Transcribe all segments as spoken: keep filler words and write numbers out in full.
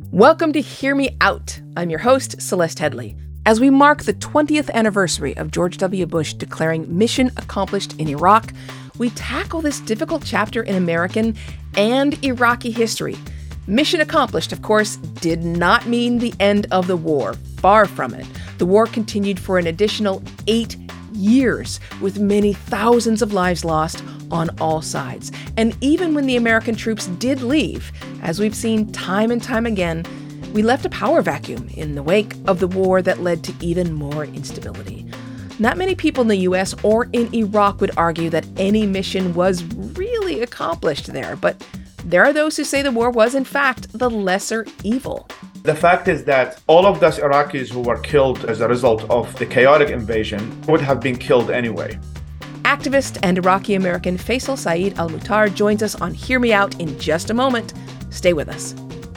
Welcome to Hear Me Out. I'm your host, Celeste Headlee. As we mark the twentieth anniversary of George W. Bush declaring mission accomplished in Iraq, we tackle this difficult chapter in American and Iraqi history. Mission accomplished, of course, did not mean the end of the war. Far from it. The war continued for an additional eight years, with many thousands of lives lost on all sides. And even when the American troops did leave, as we've seen time and time again, we left a power vacuum in the wake of the war that led to even more instability. Not many people in the U S or in Iraq would argue that any mission was really accomplished there, but there are those who say the war was, in fact, the lesser evil. The fact is that all of those Iraqis who were killed as a result of the chaotic invasion would have been killed anyway. Activist and Iraqi-American Faisal Saeed Al-Muhtar joins us on Hear Me Out in just a moment. Stay with us.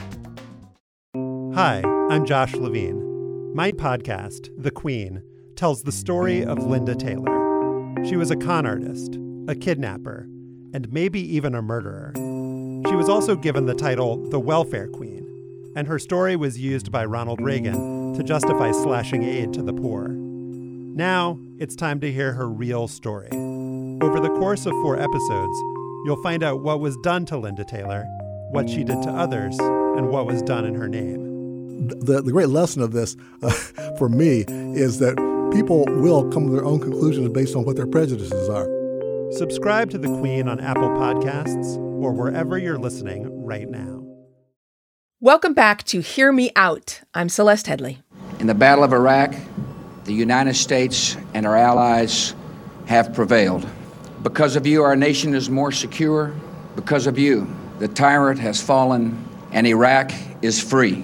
Hi, I'm Josh Levine. My podcast, The Queen, tells the story of Linda Taylor. She was a con artist, a kidnapper, and maybe even a murderer. She was also given the title the Welfare Queen, and her story was used by Ronald Reagan to justify slashing aid to the poor. Now, it's time to hear her real story. Over the course of four episodes, you'll find out what was done to Linda Taylor, what she did to others, and what was done in her name. The, the great lesson of this, uh, for me, is that people will come to their own conclusions based on what their prejudices are. Subscribe to The Queen on Apple Podcasts or wherever you're listening right now. Welcome back to Hear Me Out. I'm Celeste Headlee. In the Battle of Iraq, the United States and our allies have prevailed. Because of you, our nation is more secure. Because of you, the tyrant has fallen and Iraq is free.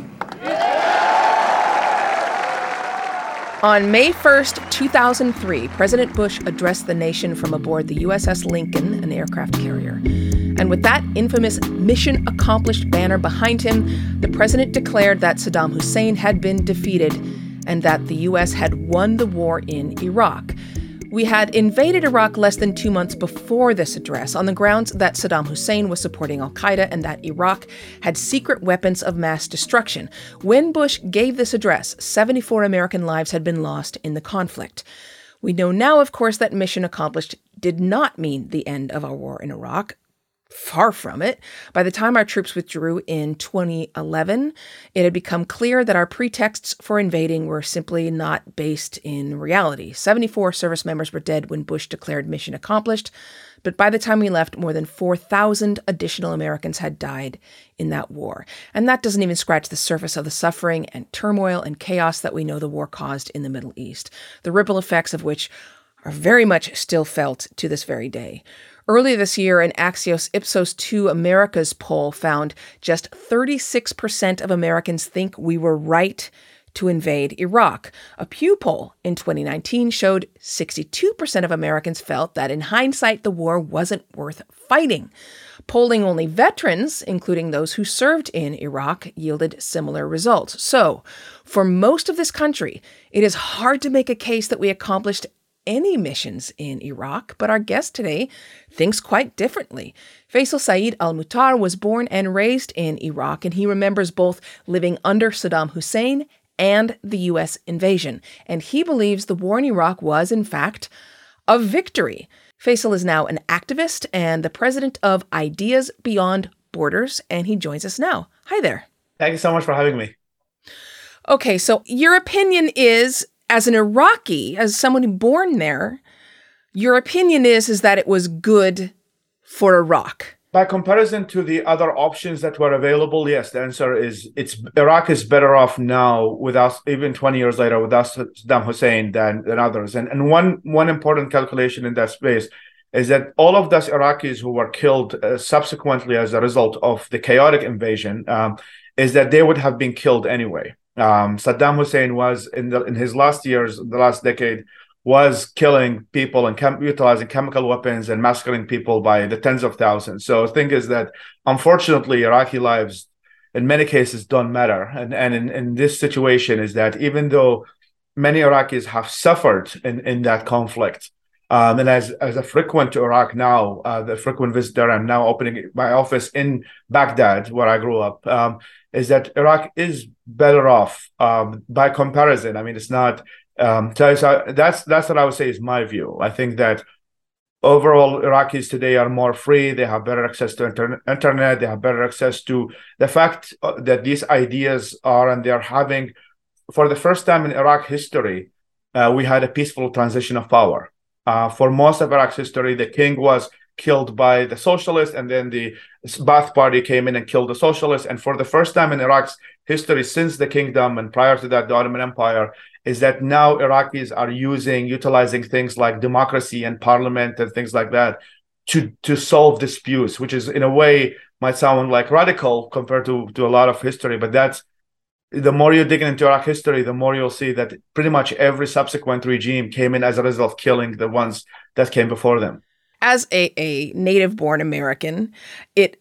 On May first, two thousand three, President Bush addressed the nation from aboard the U S S Lincoln, an aircraft carrier. And with that infamous mission accomplished banner behind him, the president declared that Saddam Hussein had been defeated and that the U S had won the war in Iraq. We had invaded Iraq less than two months before this address on the grounds that Saddam Hussein was supporting al-Qaeda and that Iraq had secret weapons of mass destruction. When Bush gave this address, seventy-four American lives had been lost in the conflict. We know now, of course, that mission accomplished did not mean the end of our war in Iraq. Far from it. By the time our troops withdrew in twenty eleven, it had become clear that our pretexts for invading were simply not based in reality. seventy-four service members were dead when Bush declared mission accomplished, but by the time we left, more than four thousand additional Americans had died in that war. And that doesn't even scratch the surface of the suffering and turmoil and chaos that we know the war caused in the Middle East, the ripple effects of which are very much still felt to this very day. Earlier this year, an Axios Ipsos two Americas poll found just thirty-six percent of Americans think we were right to invade Iraq. A Pew poll in twenty nineteen showed sixty-two percent of Americans felt that in hindsight, the war wasn't worth fighting. Polling only veterans, including those who served in Iraq, yielded similar results. So, for most of this country, it is hard to make a case that we accomplished any missions in Iraq, but our guest today thinks quite differently. Faisal Saeed Al-Muhtar was born and raised in Iraq, and he remembers both living under Saddam Hussein and the U S invasion. And he believes the war in Iraq was, in fact, a victory. Faisal is now an activist and the president of Ideas Beyond Borders, and he joins us now. Hi there. Thank you so much for having me. Okay, so your opinion is, as an Iraqi, as someone born there, your opinion is, is that it was good for Iraq. By comparison to the other options that were available, yes, the answer is it's Iraq is better off now without, even twenty years later, without Saddam Hussein than, than others. And and one one important calculation in that space is that all of those Iraqis who were killed uh, subsequently as a result of the chaotic invasion um, is that they would have been killed anyway. Um, Saddam Hussein was in the in his last years, the last decade, was killing people and chem- utilizing chemical weapons and massacring people by the tens of thousands. So the thing is that, unfortunately, Iraqi lives in many cases don't matter. And and in, in this situation is that even though many Iraqis have suffered in, in that conflict, Um, and as as a frequent to Iraq now, uh, the frequent visitor, I'm now opening my office in Baghdad, where I grew up, um, is that Iraq is better off um, by comparison. I mean, it's not, um, so, so that's, that's what I would say is my view. I think that overall, Iraqis today are more free. They have better access to inter- internet. They have better access to the fact that these ideas are, and they're having, for the first time in Iraq history, uh, we had a peaceful transition of power. Uh, for most of Iraq's history, the king was killed by the socialists, and then the Ba'ath Party came in and killed the socialists. And for the first time in Iraq's history since the kingdom, and prior to that, the Ottoman Empire, is that now Iraqis are using, utilizing things like democracy and parliament and things like that to, to solve disputes, which is in a way might sound like radical compared to, to a lot of history, but that's, the more you dig into Iraq history, the more you'll see that pretty much every subsequent regime came in as a result of killing the ones that came before them. As a, a native-born American, it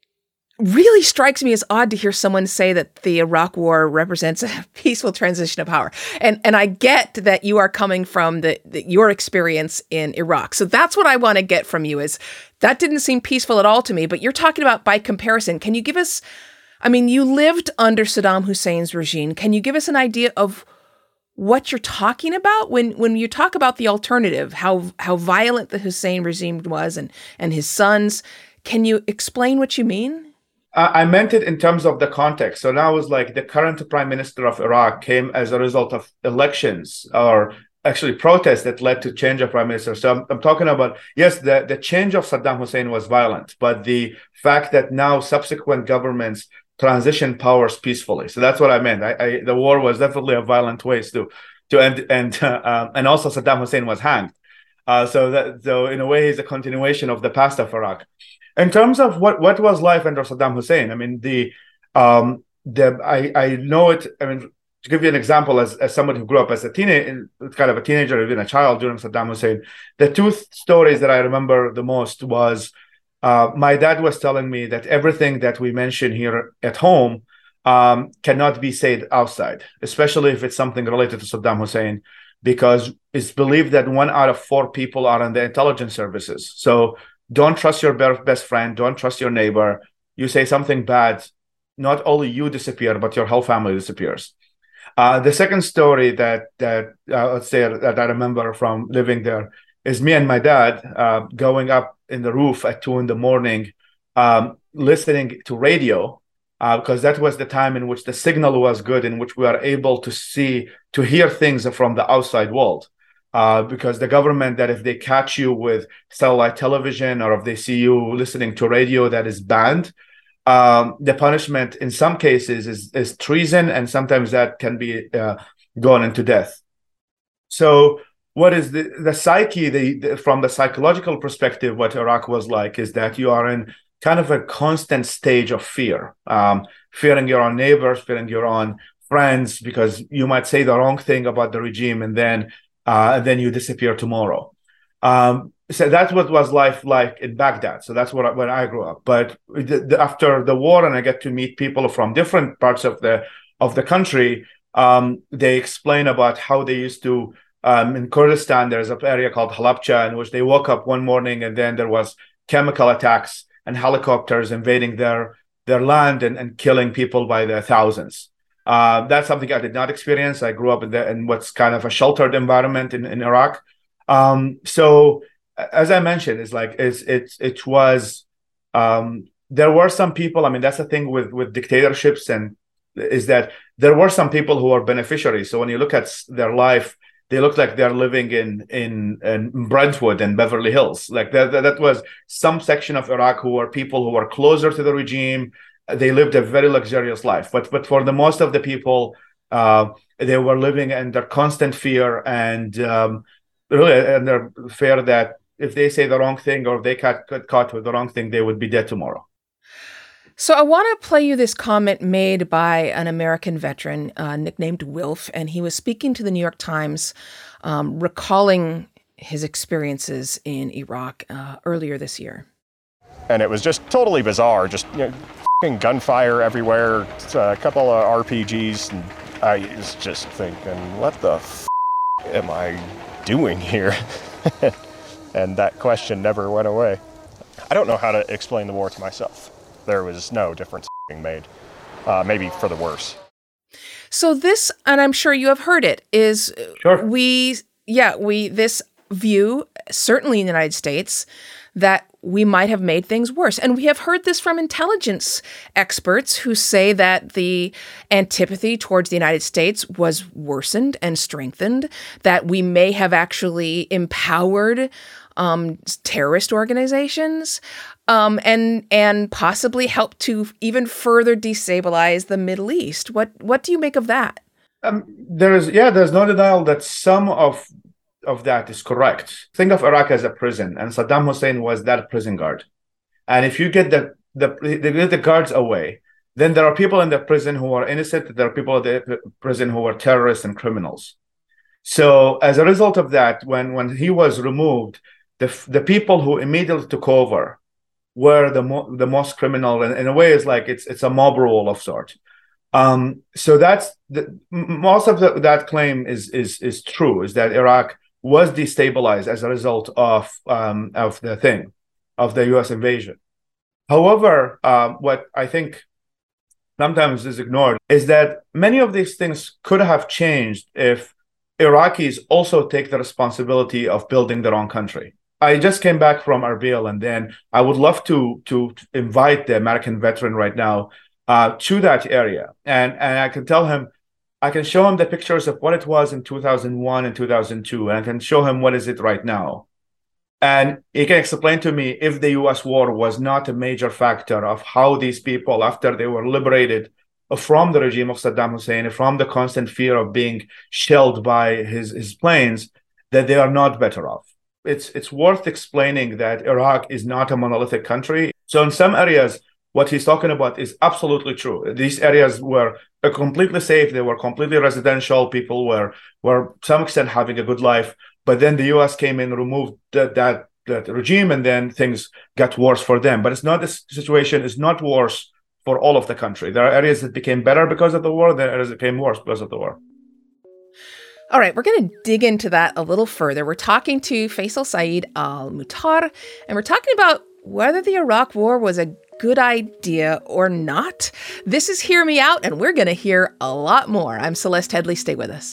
really strikes me as odd to hear someone say that the Iraq War represents a peaceful transition of power. And and I get that you are coming from the, the your experience in Iraq. So that's what I want to get from you is that didn't seem peaceful at all to me, but you're talking about by comparison. Can you give us, I mean, you lived under Saddam Hussein's regime. Can you give us an idea of what you're talking about when, when you talk about the alternative, how how violent the Hussein regime was and, and his sons? Can you explain what you mean? I meant it in terms of the context. So now it's like the current prime minister of Iraq came as a result of elections or actually protests that led to change of prime minister. So I'm, I'm talking about, yes, the, the change of Saddam Hussein was violent, but the fact that now subsequent governments transition powers peacefully. So that's what I meant. I, I, the war was definitely a violent ways to to end, and uh, um, and also Saddam Hussein was hanged. Uh, so that so in a way, it's a continuation of the past of Iraq. In terms of what, what was life under Saddam Hussein, I mean the um, the I, I know it. I mean, to give you an example, as as someone who grew up as a teenager, kind of a teenager, even a child during Saddam Hussein, the two th- stories that I remember the most was. Uh, my dad was telling me that everything that we mention here at home um, cannot be said outside, especially if it's something related to Saddam Hussein, because it's believed that one out of four people are in the intelligence services. So don't trust your best friend, don't trust your neighbor. You say something bad, not only you disappear, but your whole family disappears. Uh, the second story that that uh, let's say that I remember from living there is me and my dad uh, going up in the roof at two in the morning, um, listening to radio, uh, because that was the time in which the signal was good, in which we are able to see, to hear things from the outside world. Uh, because the government, that if they catch you with satellite television or if they see you listening to radio that is banned, um, the punishment in some cases is, is treason, and sometimes that can be uh, gone into death. So what is the, the psyche, the, the from the psychological perspective, what Iraq was like is that you are in kind of a constant stage of fear, um, fearing your own neighbors, fearing your own friends, because you might say the wrong thing about the regime and then uh, and then you disappear tomorrow. Um, so that's what was life like in Baghdad. So that's what when I grew up. But the, the, after the war, and I get to meet people from different parts of the of the country, um, they explain about how they used to. Um, in Kurdistan, there's an area called Halabja in which they woke up one morning and then there was chemical attacks and helicopters invading their their land and, and killing people by the thousands. Uh, that's something I did not experience. I grew up in, the, in what's kind of a sheltered environment in, in Iraq. Um, so, as I mentioned, it's like it's it's it was. Um, there were some people. I mean, that's the thing with with dictatorships, and is that there were some people who were beneficiaries. So when you look at their life, they look like they're living in in, in Brentwood and Beverly Hills. Like that, that, that was some section of Iraq who were people who were closer to the regime. They lived a very luxurious life. But but for the most of the people, uh, they were living under constant fear and um, really under fear that if they say the wrong thing or if they got, got caught with the wrong thing, they would be dead tomorrow. So I want to play you this comment made by an American veteran uh, nicknamed Wilf, and he was speaking to the New York Times, um, recalling his experiences in Iraq uh, earlier this year. And it was just totally bizarre, just you know, f***ing gunfire everywhere, a couple of R P Gs, and I was just thinking, what the f*** am I doing here? And that question never went away. I don't know how to explain the war to myself. There was no difference being made, uh, maybe for the worse. So this, and I'm sure you have heard it, is Sure. we, yeah, we, this view, certainly in the United States, that we might have made things worse. And we have heard this from intelligence experts who say that the antipathy towards the United States was worsened and strengthened, that we may have actually empowered um, terrorist organizations, um, and and possibly helped to even further destabilize the Middle East. What what do you make of that? Um, there is, yeah, there's no denial that some of of that is correct. Think of Iraq as a prison, and Saddam Hussein was that prison guard. And if you get the the they get the guards away, then there are people in the prison who are innocent. There are people in the prison who are terrorists and criminals. So as a result of that, when when he was removed, the the people who immediately took over were the mo- the most criminal, and in a way, it's like it's it's a mob rule of sort. Um, so that's the, most of the, that claim is is is true. Is that Iraq was destabilized as a result of um, of the thing, of the U S invasion. However, uh, what I think sometimes is ignored is that many of these things could have changed if Iraqis also take the responsibility of building their own country. I just came back from Erbil, and then I would love to to invite the American veteran right now uh, to that area, and and I can tell him, I can show him the pictures of what it was in two thousand one and two thousand two, and I can show him what is it right now. And he can explain to me if the U S war was not a major factor of how these people, after they were liberated from the regime of Saddam Hussein, from the constant fear of being shelled by his, his planes, that they are not better off. It's, it's worth explaining that Iraq is not a monolithic country. So in some areas, what he's talking about is absolutely true. These areas were completely safe. They were completely residential. People were, were to some extent having a good life. But then the U S came in, removed that, that, that regime, and then things got worse for them. But it's not, this situation is not worse for all of the country. There are areas that became better because of the war. There are areas that became worse because of the war. All right, we're going to dig into that a little further. We're talking to Faisal Saeed Al-Muhtar, and we're talking about whether the Iraq War was a good idea or not. This is Hear Me Out, and we're going to hear a lot more. I'm Celeste Headlee. Stay with us.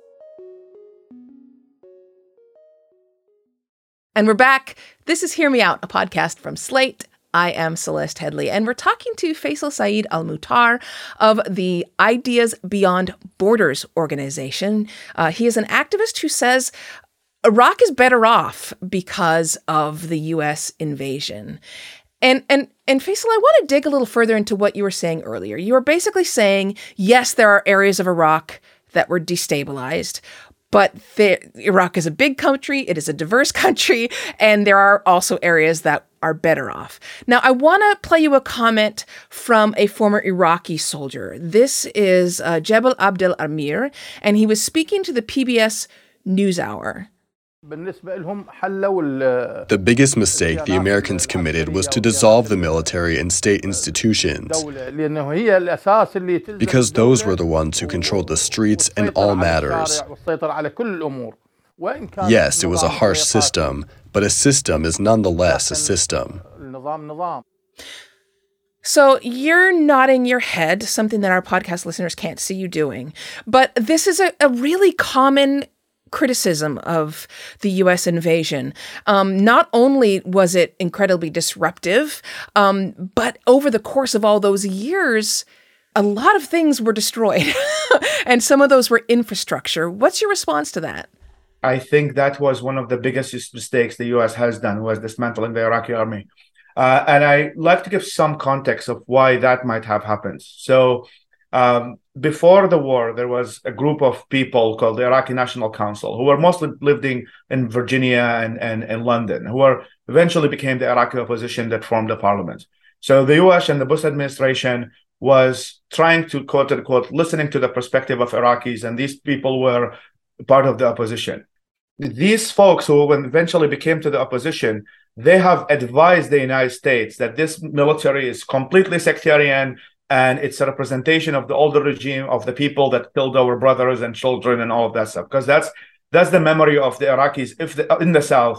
And we're back. This is Hear Me Out, a podcast from Slate. I am Celeste Headlee, and we're talking to Faisal Saeed Al-Muhtar of the Ideas Beyond Borders organization. Uh, he is an activist who says Iraq is better off because of the U S invasion. And and and Faisal, I want to dig a little further into what you were saying earlier. You were basically saying, yes, there are areas of Iraq that were destabilized, but the, Iraq is a big country, it is a diverse country, and there are also areas that are better off. Now, I want to play you a comment from a former Iraqi soldier. This is uh, Jebel Abdel Amir, and he was speaking to the P B S NewsHour. The biggest mistake the Americans committed was to dissolve the military and state institutions, because those were the ones who controlled the streets and all matters. Yes, it was a harsh system, but a system is nonetheless a system. So you're nodding your head, something that our podcast listeners can't see you doing. But this is a, a really common criticism of the U S invasion. Um, not only was it incredibly disruptive, um, but over the course of all those years, a lot of things were destroyed. And some of those were infrastructure. What's your response to that? I think that was one of the biggest mistakes the U S has done, was dismantling the Iraqi army. Uh, and I like to give some context of why that might have happened. So um, before the war, there was a group of people called the Iraqi National Council, who were mostly living in Virginia and, and, and London, who were eventually became the Iraqi opposition that formed the parliament. So the U S and the Bush administration was trying to, quote unquote, listening to the perspective of Iraqis, and these people were part of the opposition. These folks who eventually became to the opposition, they have advised the United States that this military is completely sectarian, and it's a representation of the older regime, of the people that killed our brothers and children and all of that stuff. Because that's that's the memory of the Iraqis if the, in the South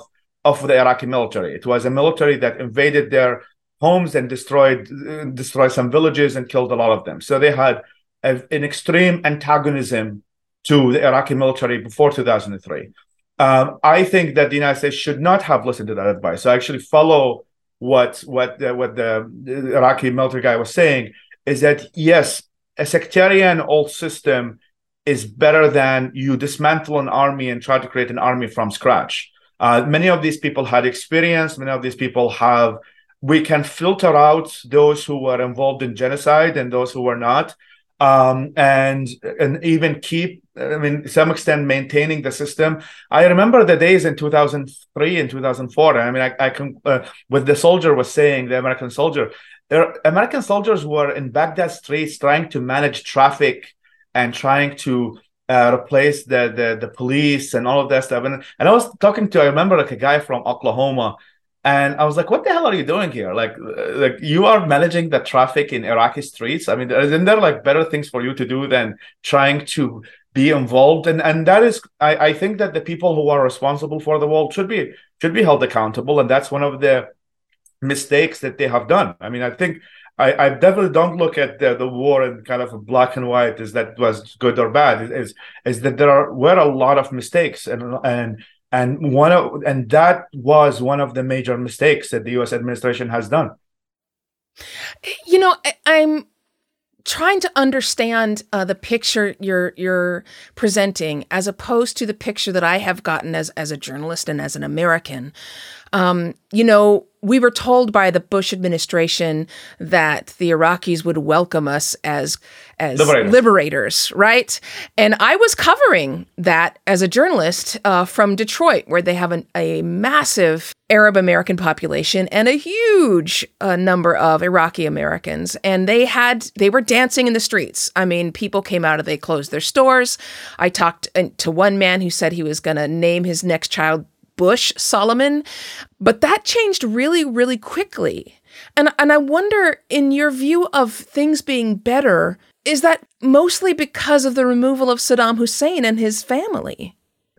of the Iraqi military. It was a military that invaded their homes and destroyed uh, destroyed some villages and killed a lot of them. So they had a, an extreme antagonism to the Iraqi military before two thousand three. Um, I think that the United States should not have listened to that advice. So I actually follow what what the, what the Iraqi military guy was saying, is that yes, a sectarian old system is better than you dismantle an army and try to create an army from scratch. Uh, many of these people had experience. Many of these people have, we can filter out those who were involved in genocide and those who were not. Um, and and even keep, I mean, to some extent, maintaining the system. I remember the days in two thousand three and two thousand four. I mean, I, I can, uh, what the soldier was saying, the American soldier, there, American soldiers were in Baghdad streets trying to manage traffic and trying to uh, replace the, the the police and all of that stuff. And, and I was talking to, I remember like a guy from Oklahoma, and I was like, what the hell are you doing here? Like, like you are managing the traffic in Iraqi streets. I mean, isn't there like better things for you to do than trying to be involved? And and that is, I, I think that the people who are responsible for the war should be should be held accountable. And that's one of the mistakes that they have done. I mean, I think I, I definitely don't look at the, the war in kind of a black and white, is that was good or bad. Is is that there are were a lot of mistakes, and and And one of, and that was one of the major mistakes that the U S administration has done. You know, I, I'm trying to understand uh, the picture you're you're presenting, as opposed to the picture that I have gotten as as a journalist and as an American. Um, you know, we were told by the Bush administration that the Iraqis would welcome us as as liberators, liberators right? And I was covering that as a journalist uh, from Detroit, where they have an, a massive Arab American population and a huge uh, number of Iraqi Americans, and they had they were dancing in the streets. I mean, people came out and they closed their stores. I talked to one man who said he was going to name his next child Bush Solomon, but that changed really, really quickly. And and I wonder, in your view of things being better, is that mostly because of the removal of Saddam Hussein and his family?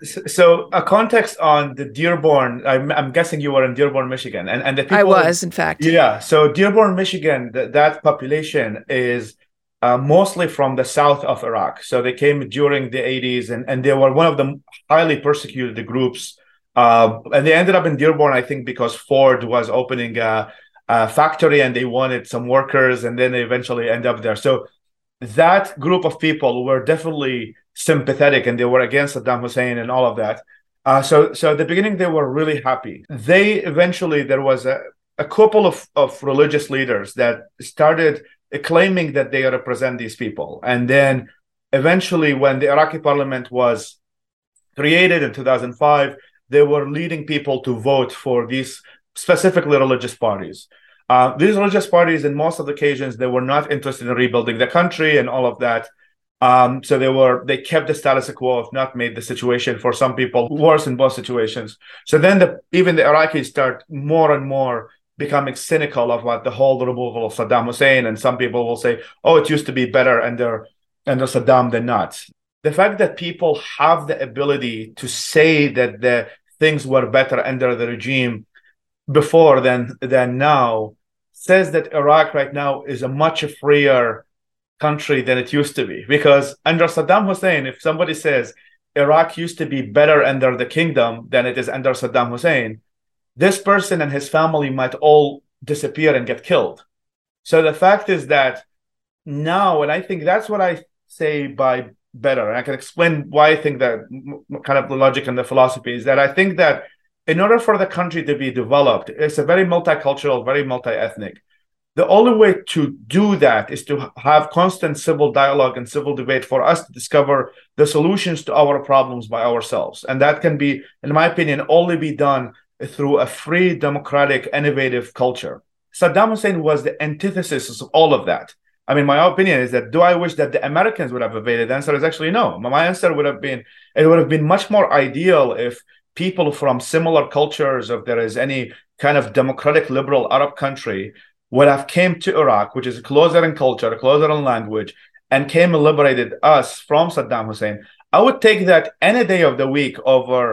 So a context on the Dearborn, I'm, I'm guessing you were in Dearborn, Michigan. And, and the people, I was, in fact. Yeah. So Dearborn, Michigan, th- that population is uh, mostly from the south of Iraq. So they came during the eighties, and, and they were one of the highly persecuted groups. Uh, and they ended up in Dearborn, I think, because Ford was opening a, a factory and they wanted some workers, and then they eventually end up there. So that group of people were definitely sympathetic, and they were against Saddam Hussein and all of that. Uh, so, so at the beginning, they were really happy. They eventually, there was a, a couple of, of religious leaders that started claiming that they represent these people. And then eventually, when the Iraqi parliament was created in two thousand five, they were leading people to vote for these specifically religious parties. Uh, these religious parties, in most of the occasions, they were not interested in rebuilding the country and all of that. Um, so they were they kept the status quo, if not made the situation for some people worse in both situations. So then the, even the Iraqis start more and more becoming cynical about the whole removal of Saddam Hussein. And some people will say, oh, it used to be better under, under Saddam than not. The fact that people have the ability to say that the things were better under the regime before than than now says that Iraq right now is a much freer country than it used to be. Because under Saddam Hussein, if somebody says Iraq used to be better under the kingdom than it is under Saddam Hussein, this person and his family might all disappear and get killed. So the fact is that now, and I think that's what I say by better, and I can explain why I think that kind of the logic and the philosophy is that I think that in order for the country to be developed, it's a very multicultural, very multi-ethnic. The only way to do that is to have constant civil dialogue and civil debate for us to discover the solutions to our problems by ourselves. And that can be, in my opinion, only be done through a free, democratic, innovative culture. Saddam Hussein was the antithesis of all of that. I mean, my opinion is that, do I wish that the Americans would have evaded? The answer is actually no. My answer would have been, it would have been much more ideal if people from similar cultures, if there is any kind of democratic, liberal Arab country, would have came to Iraq, which is closer in culture, closer in language, and came and liberated us from Saddam Hussein. I would take that any day of the week over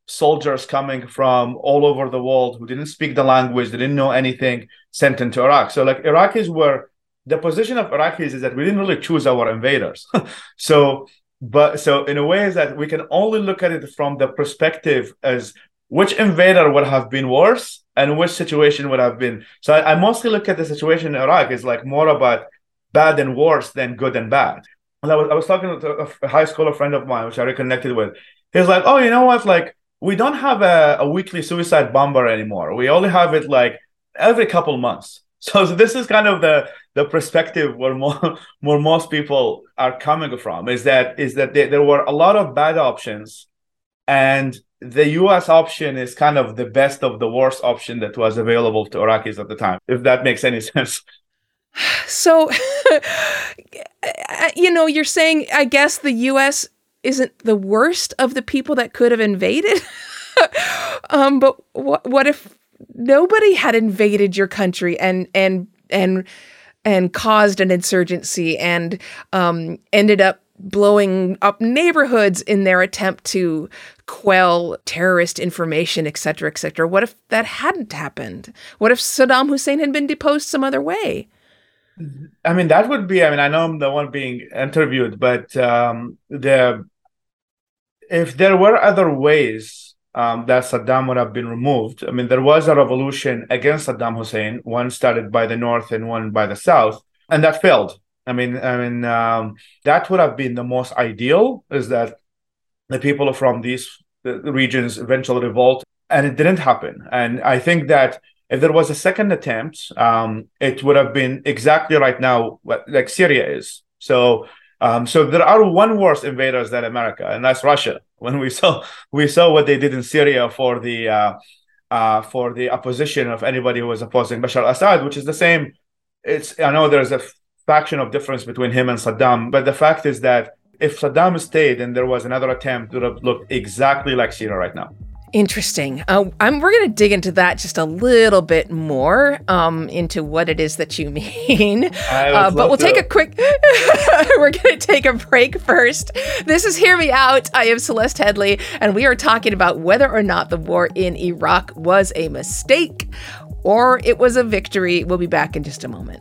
soldiers coming from all over the world who didn't speak the language, they didn't know anything, sent into Iraq. So like Iraqis were, the position of Iraqis is that we didn't really choose our invaders. so, but so in a way is that we can only look at it from the perspective as which invader would have been worse and which situation would have been. So I, I mostly look at the situation in Iraq is like more about bad and worse than good and bad. And I was, I was talking to a high schooler friend of mine, which I reconnected with. He was like, oh, you know what? Like, we don't have a, a weekly suicide bomber anymore. We only have it like every couple months. So, so this is kind of the the perspective where more, where most people are coming from, is that is that they, there were a lot of bad options, and the U S option is kind of the best of the worst option that was available to Iraqis at the time, if that makes any sense. So, you know, you're saying, I guess the U S isn't the worst of the people that could have invaded. um, but what what if nobody had invaded your country and and and and caused an insurgency and um, ended up blowing up neighborhoods in their attempt to quell terrorist information, et cetera, et cetera? What if that hadn't happened? What if Saddam Hussein had been deposed some other way? I mean, that would be, I mean, I know I'm the one being interviewed, but um, the if there were other ways um, that Saddam would have been removed, I mean, there was a revolution against Saddam Hussein, one started by the North and one by the South, and that failed. I mean, I mean, um, that would have been the most ideal, is that the people from these regions eventually revolt, and it didn't happen. And I think that if there was a second attempt, um, it would have been exactly right now what like Syria is. So, um, so there are one worse invaders than America, and that's Russia. When we saw we saw what they did in Syria for the uh, uh, for the opposition of anybody who was opposing Bashar al-Assad, which is the same. It's I know there's a faction of difference between him and Saddam, but the fact is that if Saddam stayed and there was another attempt, it would have looked exactly like Syria right now. Interesting. Uh, I'm, we're going to dig into that just a little bit more, um, into what it is that you mean. Uh, but we'll to. take a quick, we're going to take a break first. This is Hear Me Out. I am Celeste Headlee, and we are talking about whether or not the war in Iraq was a mistake or it was a victory. We'll be back in just a moment.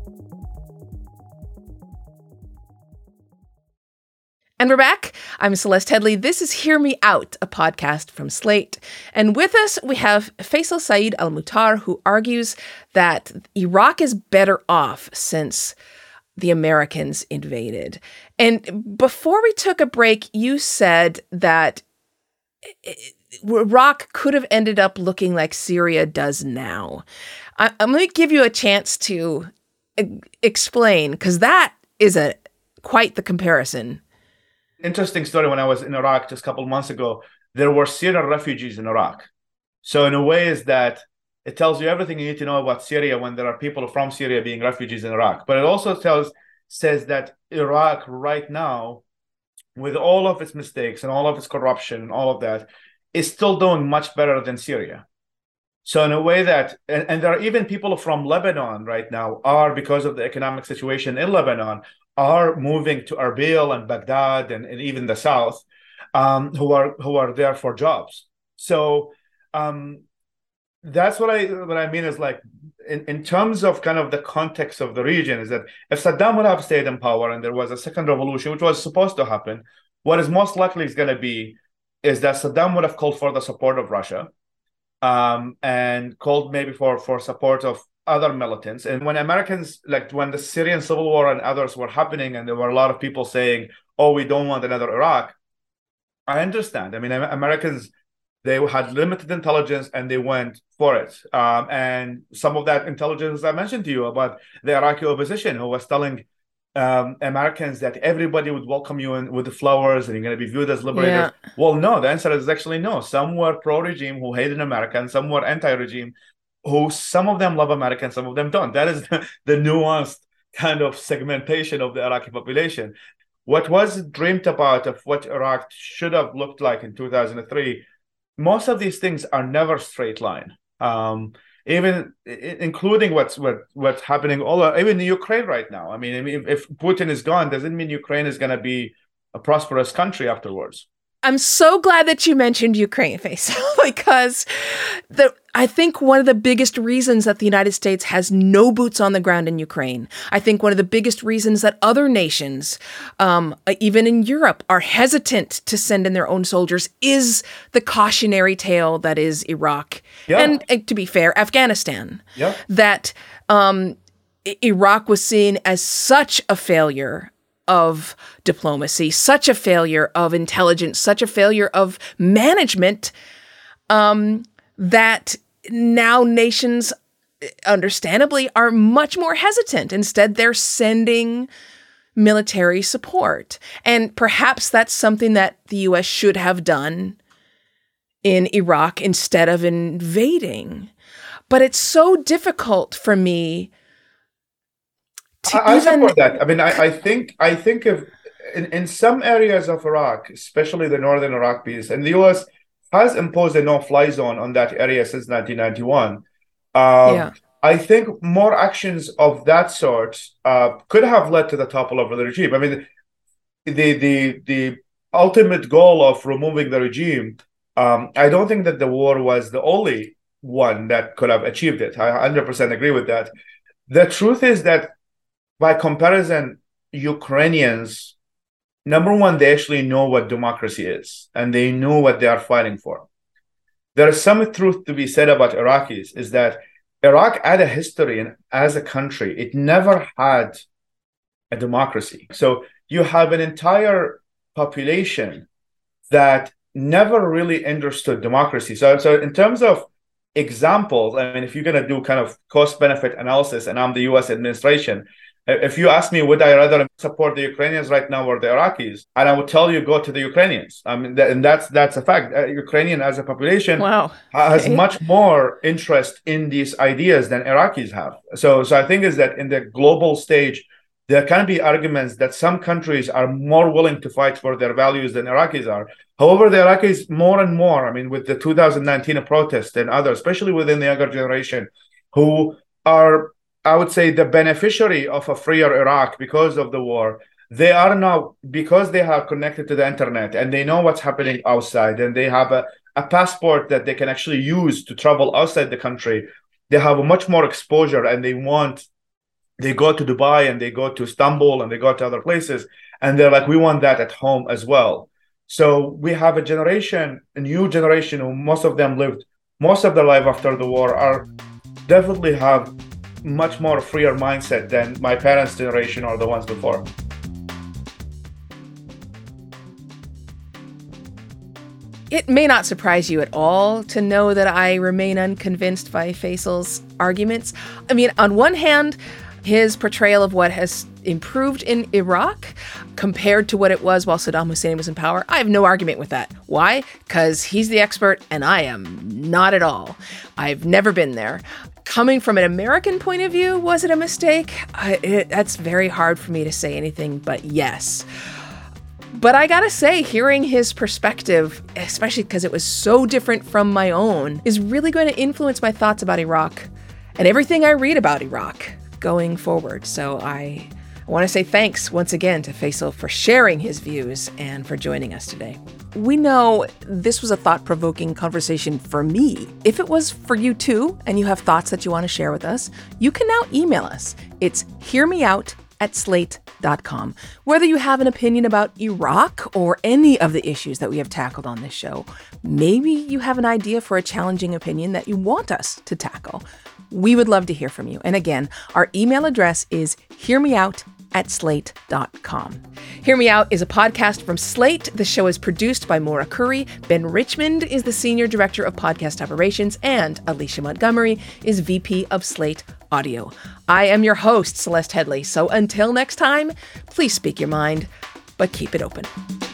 And we're back. I'm Celeste Headlee. This is Hear Me Out, a podcast from Slate. And with us, we have Faisal Saeed Al-Mutar, who argues that Iraq is better off since the Americans invaded. And before we took a break, you said that Iraq could have ended up looking like Syria does now. I- I'm going to give you a chance to explain, because that is a quite the comparison. Interesting story. When I was in Iraq just a couple of months ago, there were Syrian refugees in Iraq. So in a way is that it tells you everything you need to know about Syria when there are people from Syria being refugees in Iraq. But it also tells says that Iraq right now, with all of its mistakes and all of its corruption and all of that, is still doing much better than Syria. So in a way that, and, and there are even people from Lebanon right now are, because of the economic situation in Lebanon, are moving to Erbil and Baghdad and, and even the south, um, who are who are there for jobs. So um, that's what I what I mean is like in, in terms of kind of the context of the region, is that if Saddam would have stayed in power and there was a second revolution, which was supposed to happen, what is most likely is going to be is that Saddam would have called for the support of Russia, um, and called maybe for for support of other militants. And when Americans, like when the Syrian civil war and others were happening, and there were a lot of people saying, oh, we don't want another Iraq, I understand. I mean, Americans, they had limited intelligence and they went for it. Um, and some of that intelligence I mentioned to you about the Iraqi opposition, who was telling um, Americans that everybody would welcome you in with the flowers and you're going to be viewed as liberators. Yeah. Well, no, the answer is actually no. Some were pro-regime who hated America, and some were anti-regime who some of them love America and some of them don't. That is the, the nuanced kind of segmentation of the Iraqi population. What was dreamed about of what Iraq should have looked like in two thousand three, most of these things are never straight line. Um, even including what's what, what's happening all over, even in Ukraine right now. I mean, if, if Putin is gone, doesn't mean Ukraine is going to be a prosperous country afterwards. I'm so glad that you mentioned Ukraine, Faisal, because the I think one of the biggest reasons that the United States has no boots on the ground in Ukraine, I think one of the biggest reasons that other nations, um, even in Europe, are hesitant to send in their own soldiers is the cautionary tale that is Iraq. Yeah. And, and to be fair, Afghanistan. Yeah. That um, Iraq was seen as such a failure of diplomacy, such a failure of intelligence, such a failure of management, um, that now nations, understandably, are much more hesitant. Instead, they're sending military support. And perhaps that's something that the U S should have done in Iraq instead of invading. But it's so difficult for me to I, I even... support that. I mean, I, I think I think if in, in some areas of Iraq, especially the northern Iraq piece, and the U S has imposed a no-fly zone on that area since nineteen ninety-one. Um, yeah. I think more actions of that sort uh, could have led to the topple of the regime. I mean, the the the ultimate goal of removing the regime, um, I don't think that the war was the only one that could have achieved it. I one hundred percent agree with that. The truth is that, by comparison, Ukrainians, number one, they actually know what democracy is, and they know what they are fighting for. There is some truth to be said about Iraqis, is that Iraq had a history, and as a country, it never had a democracy. So you have an entire population that never really understood democracy. So, so in terms of examples, I mean, if you're going to do kind of cost-benefit analysis, and I'm the U S administration, if you ask me, would I rather support the Ukrainians right now or the Iraqis? And I would tell you, go to the Ukrainians. I mean, th- and that's that's a fact. Uh, Ukrainian as a population wow. has okay. much more interest in these ideas than Iraqis have. So, so I think is that in the global stage, there can be arguments that some countries are more willing to fight for their values than Iraqis are. However, the Iraqis more and more, I mean, with the two thousand nineteen protests and others, especially within the younger generation, who are, I would say, the beneficiary of a freer Iraq because of the war, they are now, because they are connected to the internet and they know what's happening outside, and they have a, a passport that they can actually use to travel outside the country. They have a much more exposure, and they want, they go to Dubai and they go to Istanbul and they go to other places, and they're like, we want that at home as well. So we have a generation, a new generation, who most of them lived most of their life after the war, are definitely have much more freer mindset than my parents' generation or the ones before. It may not surprise you at all to know that I remain unconvinced by Faisal's arguments. I mean, on one hand, his portrayal of what has improved in Iraq compared to what it was while Saddam Hussein was in power, I have no argument with that. Why? Because he's the expert and I am not at all. I've never been there. Coming from an American point of view, was it a mistake? I, it, that's very hard for me to say anything but yes. But I gotta say, hearing his perspective, especially because it was so different from my own, is really going to influence my thoughts about Iraq and everything I read about Iraq going forward. So I, I want to say thanks once again to Faisal for sharing his views and for joining us today. We know this was a thought-provoking conversation for me. If it was for you too, and you have thoughts that you want to share with us, you can now email us. It's hearmeout at slate dot com. Whether you have an opinion about Iraq or any of the issues that we have tackled on this show, maybe you have an idea for a challenging opinion that you want us to tackle. We would love to hear from you. And again, our email address is hearmeout at slate dot com. Hear Me Out is a podcast from Slate. The show is produced by Maura Curry. Ben Richmond is the Senior Director of Podcast Operations, and Alicia Montgomery is V P of Slate Audio. I am your host, Celeste Headlee. So until next time, please speak your mind, but keep it open.